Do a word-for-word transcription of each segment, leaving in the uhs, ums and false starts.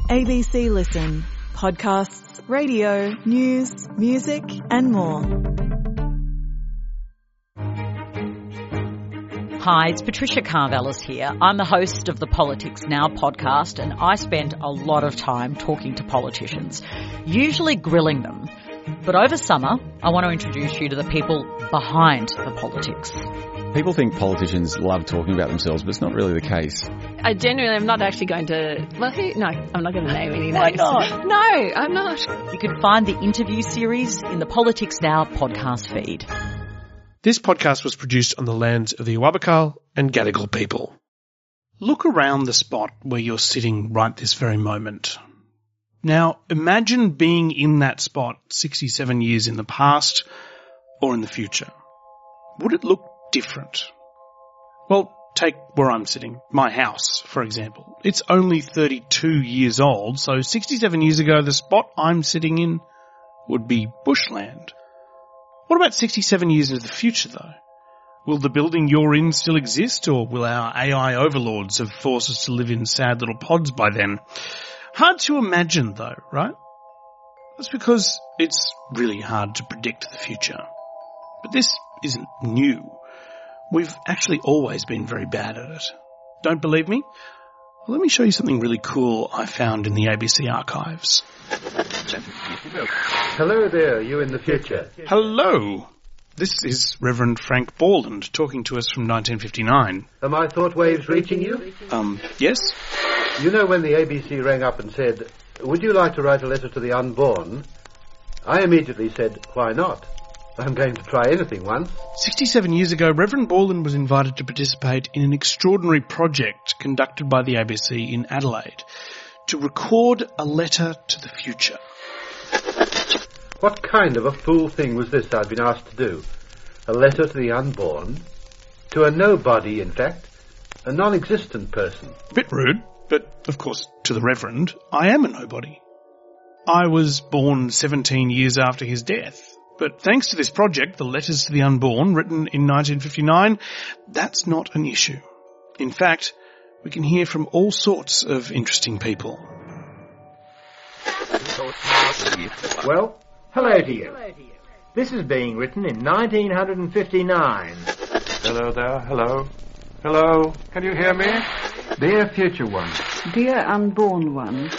A B C Listen. Podcasts, radio, news, music and more. Hi, it's Patricia Carvelis here. I'm the host of the Politics Now podcast, and I spend a lot of time talking to politicians, usually grilling them. But over summer, I want to introduce you to the people behind the politics. People think politicians love talking about themselves, but it's not really the case. I genuinely am not actually going to... Well, who? No, I'm not going to name any names. Why not? No, I'm not. You can find the interview series in the Politics Now podcast feed. This podcast was produced on the lands of the Awabakal and Gadigal people. Look around the spot where you're sitting right this very moment. Now, imagine being in that spot sixty-seven years in the past or in the future. Would it look different? Well, take where I'm sitting, my house, for example. It's only thirty-two years old, so sixty-seven years ago, the spot I'm sitting in would be bushland. What about sixty-seven years into the future, though? Will the building you're in still exist, or will our A I overlords have forced us to live in sad little pods by then? Hard to imagine, though, right? That's because it's really hard to predict the future. But this isn't new. We've actually always been very bad at it. Don't believe me? Well, let me show you something really cool I found in the A B C archives. Hello there, you in the future. Hello. This is Reverend Frank Borland talking to us from nineteen fifty-nine. Are my thought waves reaching you? Um, yes? You know when the A B C rang up and said, would you like to write a letter to the unborn? I immediately said, why not? I'm going to try anything once. sixty-seven years ago, Reverend Borland was invited to participate in an extraordinary project conducted by the A B C in Adelaide to record a letter to the future. What kind of a fool thing was this I'd been asked to do? A letter to the unborn? To a nobody, in fact. A non-existent person. A bit rude, but of course, to the Reverend, I am a nobody. I was born seventeen years after his death. But thanks to this project, the Letters to the Unborn, written in nineteen fifty-nine, that's not an issue. In fact, we can hear from all sorts of interesting people. Well, hello to you. This is being written in nineteen fifty-nine. Hello there, hello. Hello, can you hear me? Dear future one. Dear unborn one.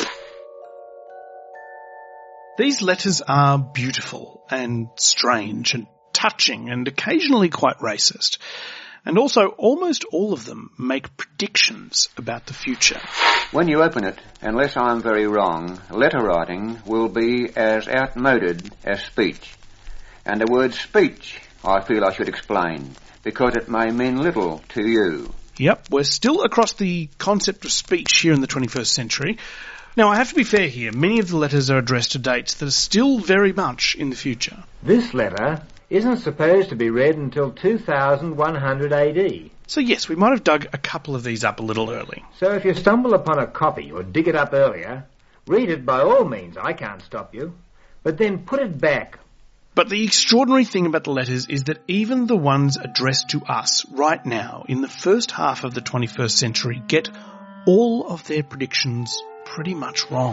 These letters are beautiful and strange and touching and occasionally quite racist. And also, almost all of them make predictions about the future. When you open it, unless I'm very wrong, letter writing will be as outmoded as speech. And the word speech, I feel I should explain, because it may mean little to you. Yep, we're still across the concept of speech here in the twenty-first century. Now, I have to be fair here. Many of the letters are addressed to dates that are still very much in the future. This letter isn't supposed to be read until two thousand one hundred A D. So yes, we might have dug a couple of these up a little early. So if you stumble upon a copy or dig it up earlier, read it by all means. I can't stop you. But then put it back. But the extraordinary thing about the letters is that even the ones addressed to us right now in the first half of the twenty-first century get all of their predictions pretty much wrong.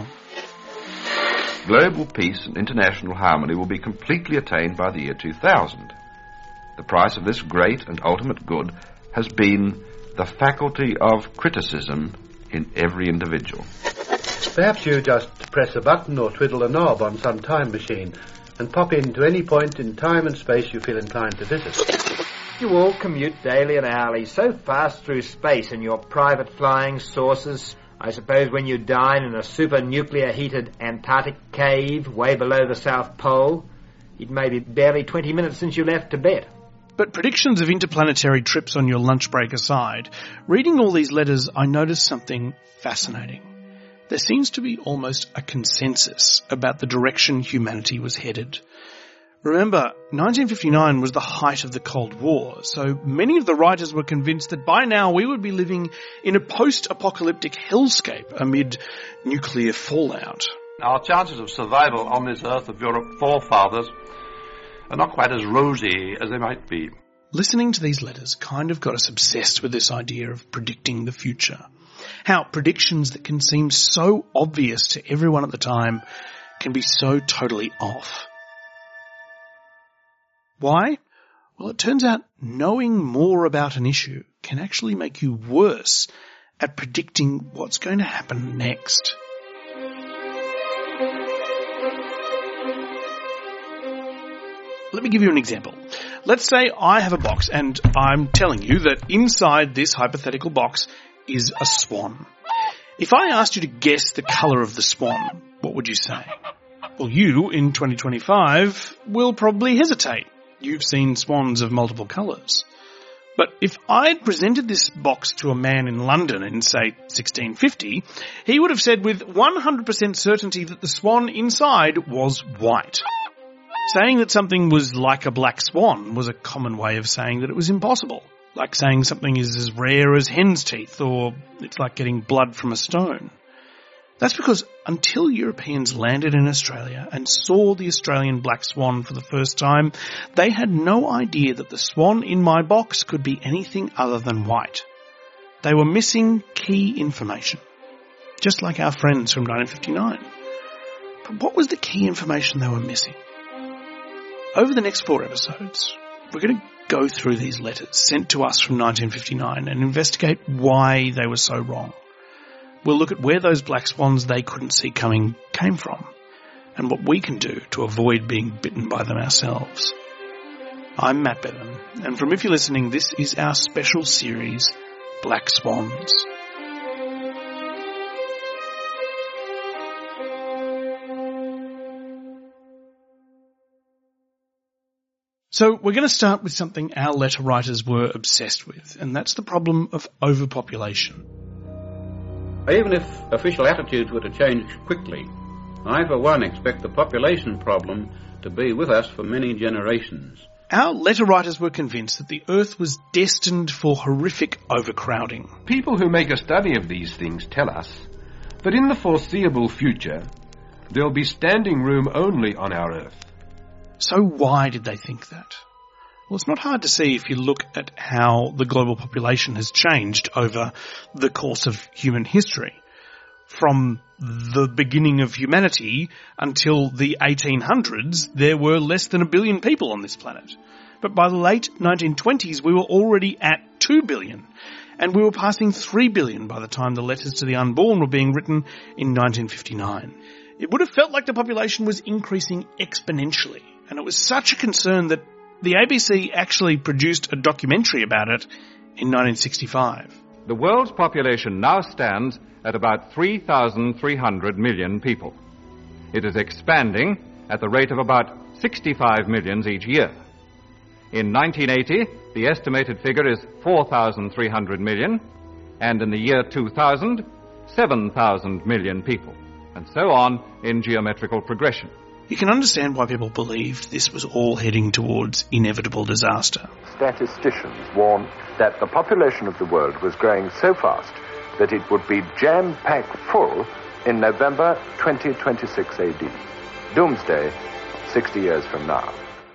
Global peace and international harmony will be completely attained by the year two thousand. The price of this great and ultimate good has been the faculty of criticism in every individual. Perhaps you just press a button or twiddle a knob on some time machine and pop in to any point in time and space you feel inclined to visit. You all commute daily and hourly so fast through space in your private flying saucers. I suppose when you dine in a super-nuclear-heated Antarctic cave way below the South Pole, it may be barely twenty minutes since you left Tibet. But predictions of interplanetary trips on your lunch break aside, reading all these letters, I noticed something fascinating. There seems to be almost a consensus about the direction humanity was headed. Remember, nineteen fifty-nine was the height of the Cold War, so many of the writers were convinced that by now we would be living in a post-apocalyptic hellscape amid nuclear fallout. Our chances of survival on this earth of your forefathers are not quite as rosy as they might be. Listening to these letters kind of got us obsessed with this idea of predicting the future. How predictions that can seem so obvious to everyone at the time can be so totally off. Why? Well, it turns out knowing more about an issue can actually make you worse at predicting what's going to happen next. Let me give you an example. Let's say I have a box and I'm telling you that inside this hypothetical box is a swan. If I asked you to guess the colour of the swan, what would you say? Well, you, in twenty twenty-five, will probably hesitate. You've seen swans of multiple colours. But if I'd presented this box to a man in London in, say, sixteen fifty, he would have said with one hundred percent certainty that the swan inside was white. Saying that something was like a black swan was a common way of saying that it was impossible. Like saying something is as rare as hen's teeth, or it's like getting blood from a stone. That's because until Europeans landed in Australia and saw the Australian black swan for the first time, they had no idea that the swan in my box could be anything other than white. They were missing key information, just like our friends from nineteen fifty-nine. But what was the key information they were missing? Over the next four episodes, we're going to go through these letters sent to us from nineteen fifty-nine and investigate why they were so wrong. We'll look at where those black swans they couldn't see coming came from and what we can do to avoid being bitten by them ourselves. I'm Matt Bevan, and from If You're Listening, this is our special series, Black Swans. So we're going to start with something our letter writers were obsessed with, and that's the problem of overpopulation. Even if official attitudes were to change quickly, I for one expect the population problem to be with us for many generations. Our letter writers were convinced that the Earth was destined for horrific overcrowding. People who make a study of these things tell us that in the foreseeable future there'll be standing room only on our Earth. So why did they think that? Well, it's not hard to see if you look at how the global population has changed over the course of human history. From the beginning of humanity until the eighteen hundreds, there were less than a billion people on this planet. But by the late nineteen twenties, we were already at two billion, and we were passing three billion by the time the letters to the unborn were being written in nineteen fifty-nine. It would have felt like the population was increasing exponentially, and it was such a concern that the A B C actually produced a documentary about it in nineteen sixty-five. The world's population now stands at about three thousand three hundred million people. It is expanding at the rate of about sixty-five millions each year. In nineteen eighty, the estimated figure is four thousand three hundred million, and in the year two thousand, seven thousand million people, and so on in geometrical progression. You can understand why people believed this was all heading towards inevitable disaster. Statisticians warned that the population of the world was growing so fast that it would be jam-packed full in November twenty twenty-six A D. Doomsday, sixty years from now.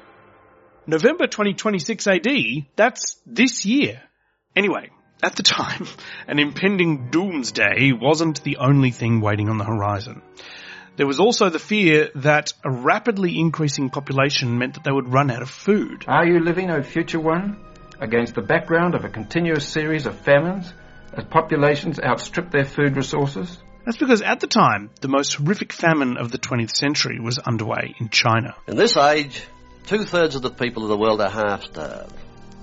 November twenty twenty-six A D? That's this year. Anyway, at the time, an impending doomsday wasn't the only thing waiting on the horizon. There was also the fear that a rapidly increasing population meant that they would run out of food. Are you living, O future one, against the background of a continuous series of famines as populations outstrip their food resources? That's because at the time, the most horrific famine of the twentieth century was underway in China. In this age, two-thirds of the people of the world are half-starved.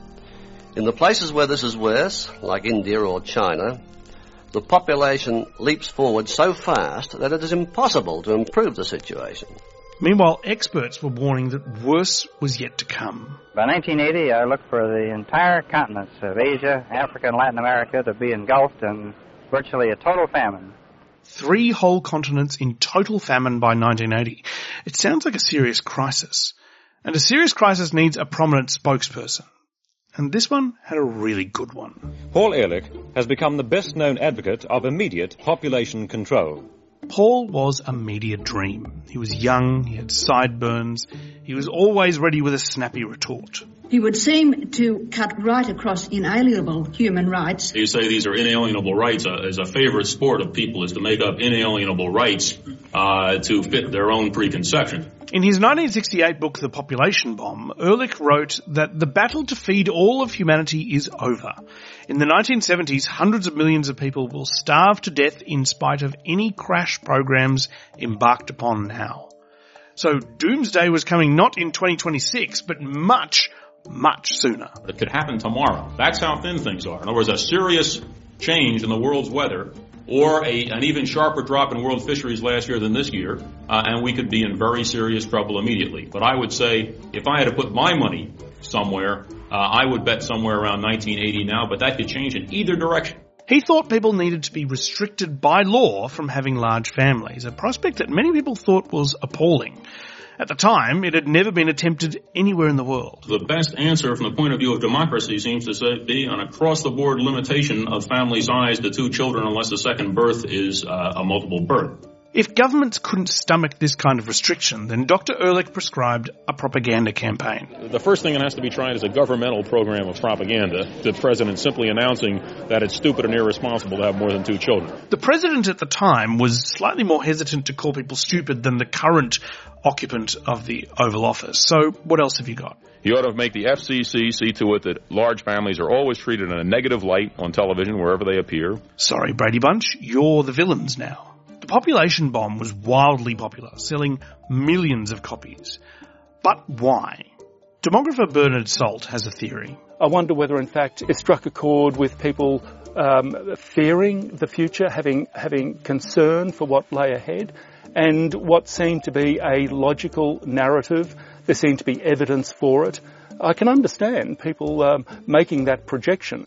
In the places where this is worse, like India or China, the population leaps forward so fast that it is impossible to improve the situation. Meanwhile, experts were warning that worse was yet to come. By nineteen eighty, I looked for the entire continents of Asia, Africa, and Latin America to be engulfed in virtually a total famine. Three whole continents in total famine by nineteen eighty. It sounds like a serious crisis. And a serious crisis needs a prominent spokesperson. And this one had a really good one. Paul Ehrlich has become the best-known advocate of immediate population control. Paul was a media dream. He was young, he had sideburns, he He was always ready with a snappy retort. He would seem to cut right across inalienable human rights. You say these are inalienable rights. Uh, as a favorite sport of people is to make up inalienable rights uh, to fit their own preconception. In his nineteen sixty-eight book, The Population Bomb, Ehrlich wrote that the battle to feed all of humanity is over. In the nineteen seventies, hundreds of millions of people will starve to death in spite of any crash programs embarked upon now. So doomsday was coming not in twenty twenty-six, but much, much sooner. It could happen tomorrow. That's how thin things are. In other words, a serious change in the world's weather or a, an even sharper drop in world fisheries last year than this year, uh, and we could be in very serious trouble immediately. But I would say if I had to put my money somewhere, uh, I would bet somewhere around nineteen eighty now, but that could change in either direction. He thought people needed to be restricted by law from having large families, a prospect that many people thought was appalling. At the time, it had never been attempted anywhere in the world. The best answer from the point of view of democracy seems to say, be an across-the-board limitation of family size to two children unless a second birth is uh, a multiple birth. If governments couldn't stomach this kind of restriction, then Doctor Ehrlich prescribed a propaganda campaign. The first thing that has to be tried is a governmental program of propaganda. The president simply announcing that it's stupid and irresponsible to have more than two children. The president at the time was slightly more hesitant to call people stupid than the current occupant of the Oval Office. So what else have you got? He ought to make the F C C see to it that large families are always treated in a negative light on television wherever they appear. Sorry, Brady Bunch, you're the villains now. The Population Bomb was wildly popular, selling millions of copies. But why? Demographer Bernard Salt has a theory. I wonder whether, in fact, it struck a chord with people um, fearing the future, having having concern for what lay ahead, and what seemed to be a logical narrative. There seemed to be evidence for it. I can understand people um, making that projection.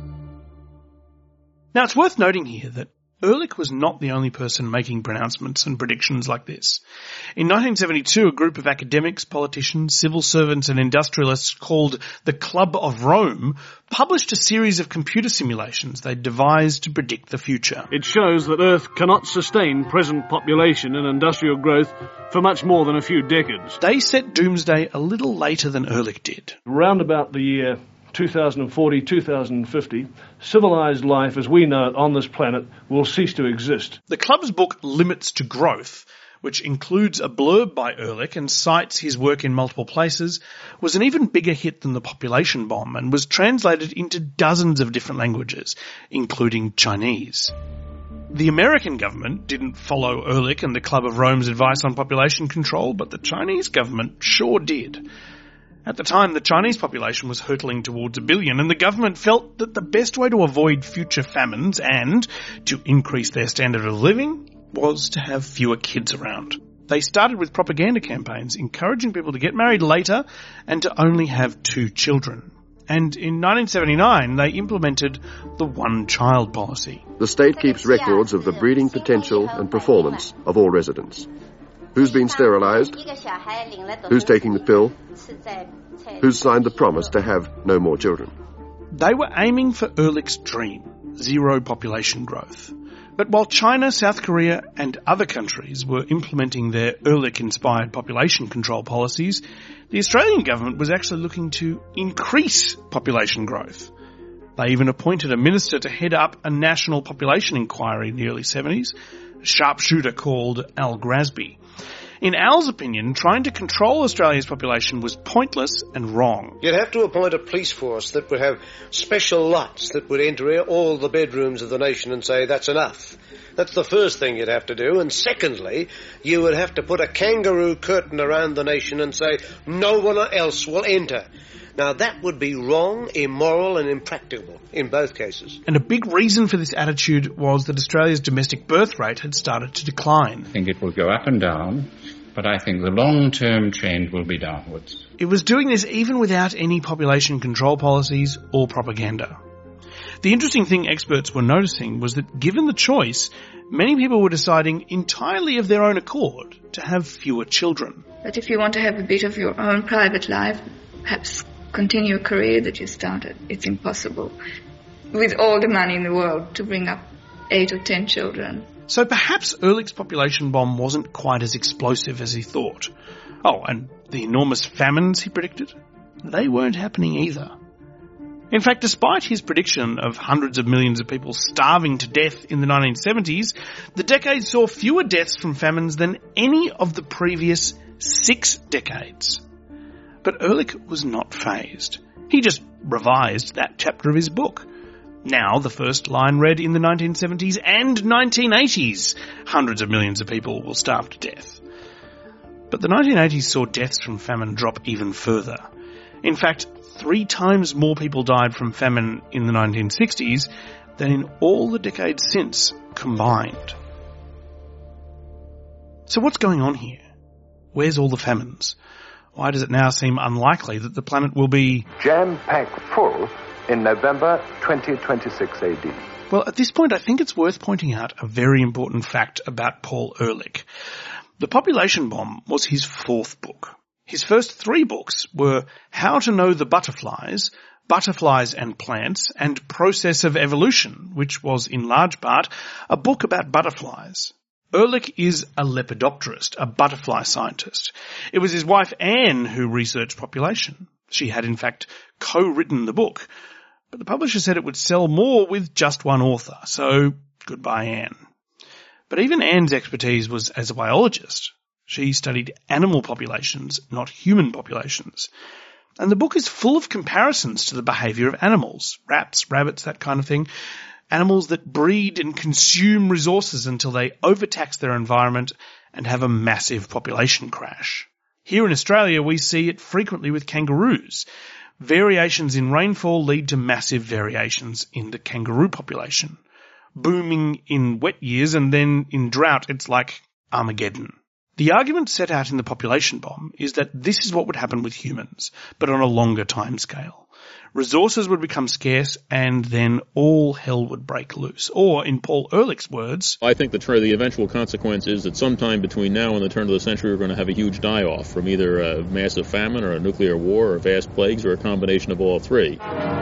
Now, it's worth noting here that Ehrlich was not the only person making pronouncements and predictions like this. In nineteen seventy-two, a group of academics, politicians, civil servants and industrialists called the Club of Rome published a series of computer simulations they devised to predict the future. It shows that Earth cannot sustain present population and industrial growth for much more than a few decades. They set doomsday a little later than Ehrlich did. Round about the year two thousand forty, two thousand fifty, civilized life as we know it on this planet will cease to exist. The club's book Limits to Growth, which includes a blurb by Ehrlich and cites his work in multiple places, was an even bigger hit than The Population Bomb and was translated into dozens of different languages, including Chinese. The American government didn't follow Ehrlich and the Club of Rome's advice on population control, but the Chinese government sure did. At the time, the Chinese population was hurtling towards a billion, and the government felt that the best way to avoid future famines and to increase their standard of living was to have fewer kids around. They started with propaganda campaigns encouraging people to get married later and to only have two children. And in nineteen seventy-nine, they implemented the one-child policy. The state keeps records of the breeding potential and performance of all residents. Who's been sterilised? Who's taking the pill? Who's signed the promise to have no more children? They were aiming for Ehrlich's dream, zero population growth. But while China, South Korea and other countries were implementing their Ehrlich-inspired population control policies, the Australian government was actually looking to increase population growth. They even appointed a minister to head up a national population inquiry in the early seventies, a sharpshooter called Al Grasby. In Al's opinion, trying to control Australia's population was pointless and wrong. You'd have to appoint a police force that would have special lights that would enter all the bedrooms of the nation and say, that's enough. That's the first thing you'd have to do. And secondly, you would have to put a kangaroo curtain around the nation and say, no one else will enter. Now, that would be wrong, immoral and impracticable in both cases. And a big reason for this attitude was that Australia's domestic birth rate had started to decline. I think it will go up and down, but I think the long-term trend will be downwards. It was doing this even without any population control policies or propaganda. The interesting thing experts were noticing was that given the choice, many people were deciding entirely of their own accord to have fewer children. But if you want to have a bit of your own private life, perhaps continue a career that you started, it's impossible with all the money in the world to bring up eight or ten children. So perhaps Ehrlich's population bomb wasn't quite as explosive as he thought. Oh, and the enormous famines he predicted? They weren't happening either. In fact, despite his prediction of hundreds of millions of people starving to death in the nineteen seventies, the decade saw fewer deaths from famines than any of the previous six decades. But Ehrlich was not fazed. He just revised that chapter of his book. Now the first line read in the nineteen seventies and nineteen eighties, hundreds of millions of people will starve to death. But the nineteen eighties saw deaths from famine drop even further. In fact, three times more people died from famine in the nineteen sixties than in all the decades since combined. So what's going on here? Where's all the famines? Why does it now seem unlikely that the planet will be jam-packed full in November twenty twenty-six A D? Well, at this point I think it's worth pointing out a very important fact about Paul Ehrlich. The Population Bomb was his fourth book. His first three books were How to Know the Butterflies, Butterflies and Plants, and Process of Evolution, which was in large part a book about butterflies. Ehrlich is a lepidopterist, a butterfly scientist. It was his wife Anne who researched population. She had in fact co-written the book, but the publisher said it would sell more with just one author, so goodbye Anne. But even Anne's expertise was as a biologist. She studied animal populations, not human populations. And the book is full of comparisons to the behaviour of animals, rats, rabbits, that kind of thing. Animals that breed and consume resources until they overtax their environment and have a massive population crash. Here in Australia, we see it frequently with kangaroos. Variations in rainfall lead to massive variations in the kangaroo population. Booming in wet years and then in drought, it's like Armageddon. The argument set out in the Population Bomb is that this is what would happen with humans, but on a longer timescale. Resources would become scarce and then all hell would break loose. Or, in Paul Ehrlich's words, I think the, tr- the eventual consequence is that sometime between now and the turn of the century we're going to have a huge die-off from either a massive famine or a nuclear war or vast plagues or a combination of all three.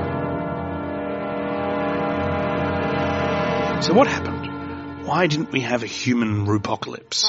So what happened? Why didn't we have a human roopocalypse?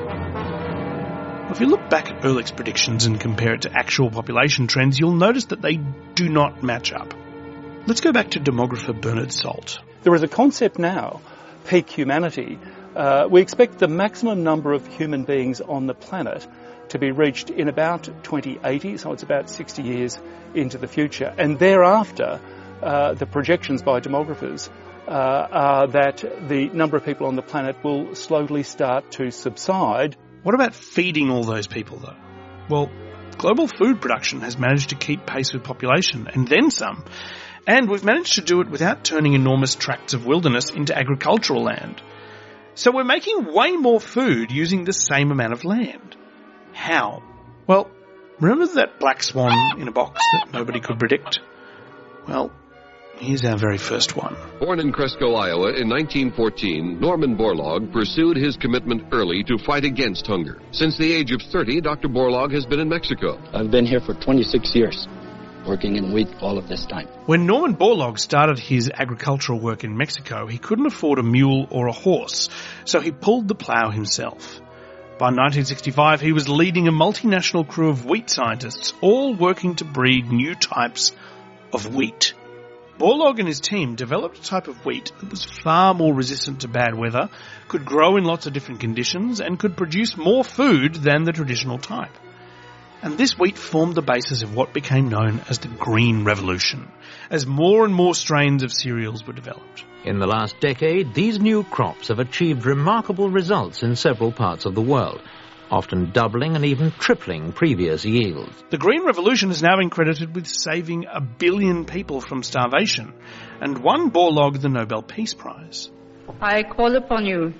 If you look back at Ehrlich's predictions and compare it to actual population trends, you'll notice that they do not match up. Let's go back to demographer Bernard Salt. There is a concept now, peak humanity. Uh, we expect the maximum number of human beings on the planet to be reached in about twenty eighty, so it's about sixty years into the future. And thereafter, uh, the projections by demographers Uh, are that the number of people on the planet will slowly start to subside. What about feeding all those people, though? Well, global food production has managed to keep pace with population, and then some. And we've managed to do it without turning enormous tracts of wilderness into agricultural land. So we're making way more food using the same amount of land. How? Well, remember that black swan in a box that nobody could predict? Well, here's our very first one. Born in Cresco, Iowa in nineteen fourteen, Norman Borlaug pursued his commitment early to fight against hunger. Since the age of thirty, Doctor Borlaug has been in Mexico. I've been here for twenty-six years, working in wheat all of this time. When Norman Borlaug started his agricultural work in Mexico, he couldn't afford a mule or a horse, so he pulled the plough himself. By nineteen sixty-five, he was leading a multinational crew of wheat scientists, all working to breed new types of wheat. Borlaug and his team developed a type of wheat that was far more resistant to bad weather, could grow in lots of different conditions, and could produce more food than the traditional type. And this wheat formed the basis of what became known as the Green Revolution, as more and more strains of cereals were developed. In the last decade, these new crops have achieved remarkable results in several parts of the world, often doubling and even tripling previous yields. The Green Revolution has now been credited with saving a billion people from starvation, and won Borlaug the Nobel Peace Prize. I call upon you,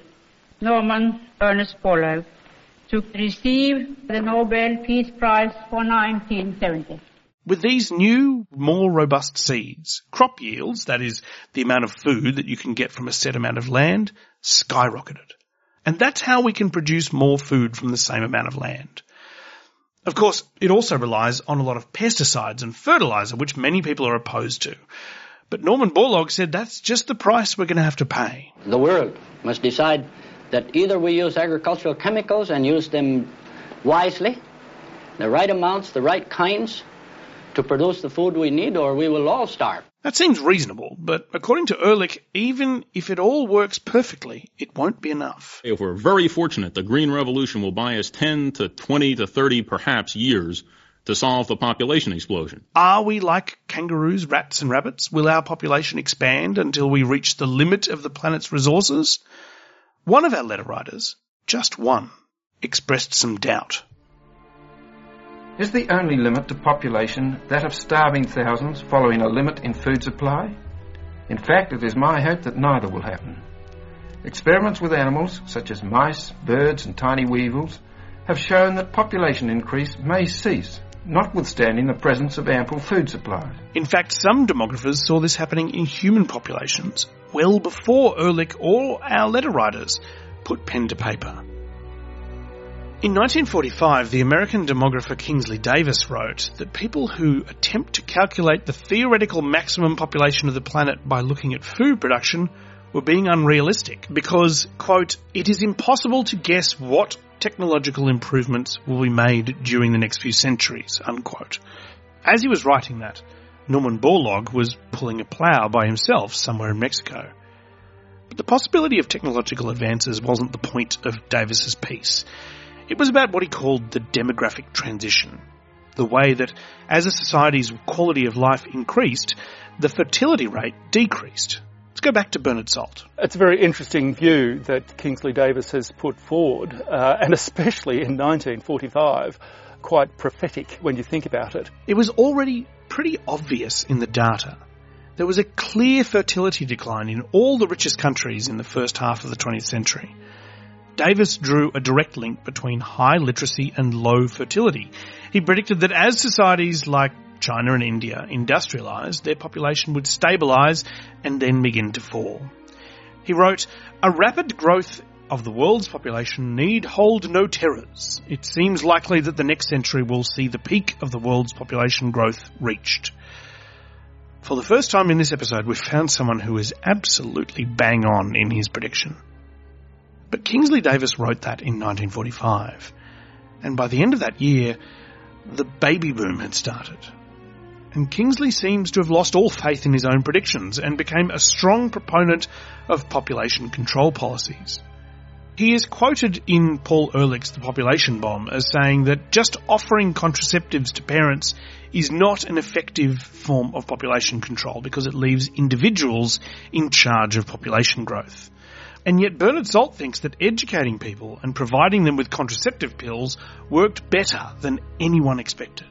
Norman Ernest Borlaug, to receive the Nobel Peace Prize for nineteen seventy. With these new, more robust seeds, crop yields, that is, the amount of food that you can get from a set amount of land, skyrocketed. And that's how we can produce more food from the same amount of land. Of course, it also relies on a lot of pesticides and fertilizer, which many people are opposed to. But Norman Borlaug said that's just the price we're going to have to pay. The world must decide that either we use agricultural chemicals and use them wisely, the right amounts, the right kinds, to produce the food we need, or we will all starve. That seems reasonable, but according to Ehrlich, even if it all works perfectly, it won't be enough. If we're very fortunate, the Green Revolution will buy us ten to twenty to thirty perhaps years to solve the population explosion. Are we like kangaroos, rats and rabbits? Will our population expand until we reach the limit of the planet's resources? One of our letter writers, just one, expressed some doubt. Is the only limit to population that of starving thousands following a limit in food supply? In fact, it is my hope that neither will happen. Experiments with animals, such as mice, birds and tiny weevils, have shown that population increase may cease, notwithstanding the presence of ample food supplies. In fact, some demographers saw this happening in human populations, well before Ehrlich or our letter writers put pen to paper. In nineteen forty-five, the American demographer Kingsley Davis wrote that people who attempt to calculate the theoretical maximum population of the planet by looking at food production were being unrealistic because, quote, it is impossible to guess what technological improvements will be made during the next few centuries, unquote. As he was writing that, Norman Borlaug was pulling a plough by himself somewhere in Mexico. But the possibility of technological advances wasn't the point of Davis's piece. It was about what he called the demographic transition, the way that as a society's quality of life increased, the fertility rate decreased. Let's go back to Bernard Salt. It's a very interesting view that Kingsley Davis has put forward, uh, and especially in nineteen forty-five, quite prophetic when you think about it. It was already pretty obvious in the data. There was a clear fertility decline in all the richest countries in the first half of the twentieth century. Davis drew a direct link between high literacy and low fertility. He predicted that as societies like China and India industrialised, their population would stabilise and then begin to fall. He wrote, "A rapid growth of the world's population need hold no terrors. It seems likely that the next century will see the peak of the world's population growth reached." For the first time in this episode, we've found someone who is absolutely bang on in his prediction. But Kingsley Davis wrote that in nineteen forty-five, and by the end of that year, the baby boom had started. And Kingsley seems to have lost all faith in his own predictions and became a strong proponent of population control policies. He is quoted in Paul Ehrlich's The Population Bomb as saying that just offering contraceptives to parents is not an effective form of population control because it leaves individuals in charge of population growth. And yet Bernard Salt thinks that educating people and providing them with contraceptive pills worked better than anyone expected.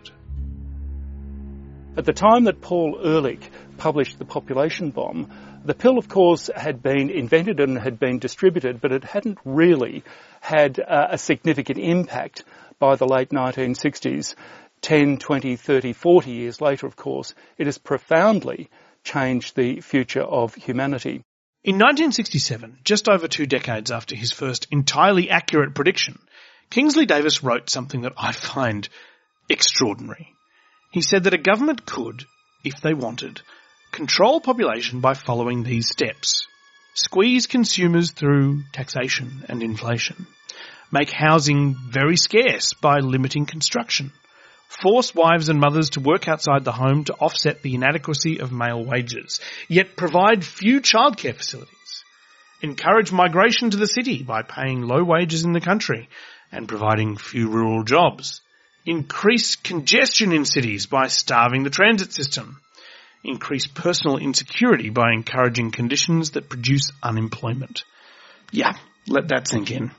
At the time that Paul Ehrlich published The Population Bomb, the pill, of course, had been invented and had been distributed, but it hadn't really had uh, a significant impact by the late nineteen sixties. ten, twenty, thirty, forty years later, of course, it has profoundly changed the future of humanity. In nineteen sixty-seven, just over two decades after his first entirely accurate prediction, Kingsley Davis wrote something that I find extraordinary. He said that a government could, if they wanted, control population by following these steps. Squeeze consumers through taxation and inflation. Make housing very scarce by limiting construction. Force wives and mothers to work outside the home to offset the inadequacy of male wages, yet provide few childcare facilities. Encourage migration to the city by paying low wages in the country and providing few rural jobs. Increase congestion in cities by starving the transit system. Increase personal insecurity by encouraging conditions that produce unemployment. Yeah, let that sink in.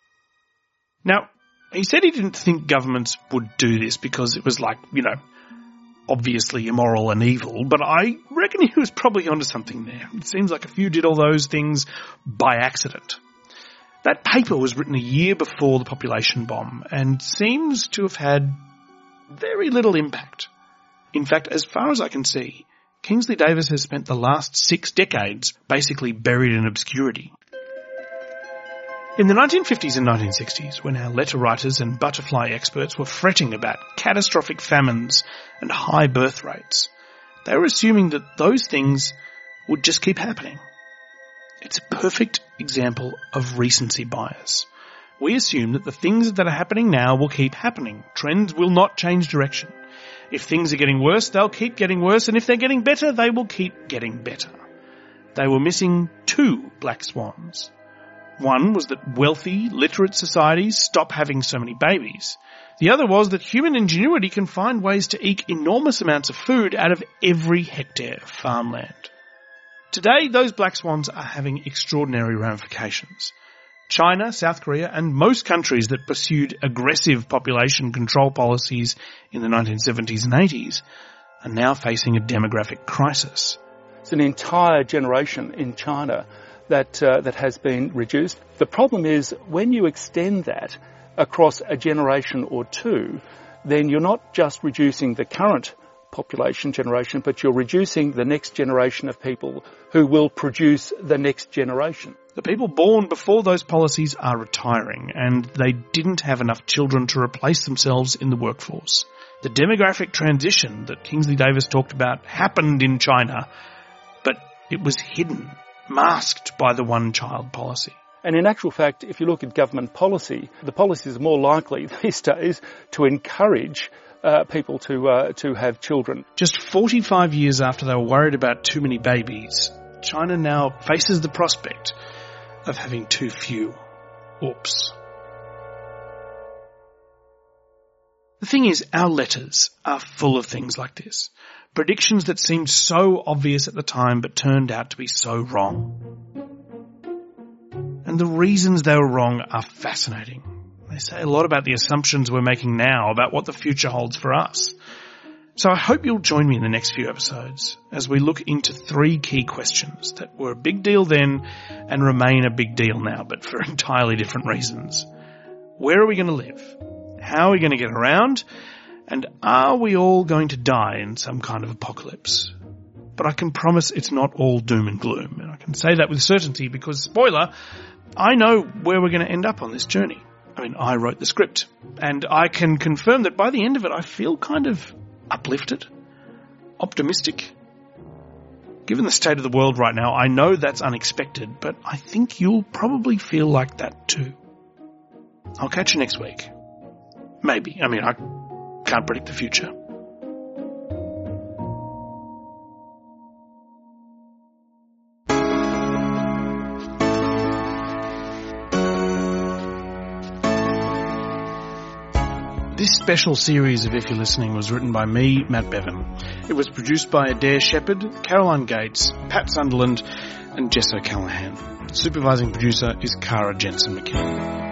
Now, he said he didn't think governments would do this because it was like, you know, obviously immoral and evil, but I reckon he was probably onto something there. It seems like a few did all those things by accident. That paper was written a year before the population bomb and seems to have had very little impact. In fact, as far as I can see, Kingsley Davis has spent the last six decades basically buried in obscurity. In the nineteen fifties and nineteen sixties, when our letter writers and butterfly experts were fretting about catastrophic famines and high birth rates, they were assuming that those things would just keep happening. It's a perfect example of recency bias. We assume that the things that are happening now will keep happening. Trends will not change direction. If things are getting worse, they'll keep getting worse, and if they're getting better, they will keep getting better. They were missing two black swans. One was that wealthy, literate societies stop having so many babies. The other was that human ingenuity can find ways to eke enormous amounts of food out of every hectare of farmland. Today, those black swans are having extraordinary ramifications. China, South Korea, and most countries that pursued aggressive population control policies in the nineteen seventies and eighties are now facing a demographic crisis. It's an entire generation in China that uh, that has been reduced. The problem is when you extend that across a generation or two, then you're not just reducing the current population generation, but you're reducing the next generation of people who will produce the next generation. The people born before those policies are retiring, and they didn't have enough children to replace themselves in the workforce. The demographic transition that Kingsley Davis talked about happened in China, but it was hidden, masked by the one-child policy. And in actual fact, if you look at government policy, the policies are more likely these days to encourage uh, people to uh, to have children. Just forty-five years after they were worried about too many babies, China now faces the prospect of having too few. Oops. The thing is, our letters are full of things like this. Predictions that seemed so obvious at the time but turned out to be so wrong. And the reasons they were wrong are fascinating. They say a lot about the assumptions we're making now about what the future holds for us. So I hope you'll join me in the next few episodes as we look into three key questions that were a big deal then and remain a big deal now, but for entirely different reasons. Where are we going to live? How are we going to get around? And are we all going to die in some kind of apocalypse? But I can promise it's not all doom and gloom. And I can say that with certainty because, spoiler, I know where we're going to end up on this journey. I mean, I wrote the script. And I can confirm that by the end of it, I feel kind of uplifted, optimistic. Given the state of the world right now, I know that's unexpected, but I think you'll probably feel like that too. I'll catch you next week. Maybe. I mean, I can't predict the future. This special series of If You're Listening was written by me, Matt Bevan. It was produced by Adair Shepherd, Caroline Gates, Pat Sunderland and Jess O'Callaghan. Supervising producer is Cara Jensen-McKinnon.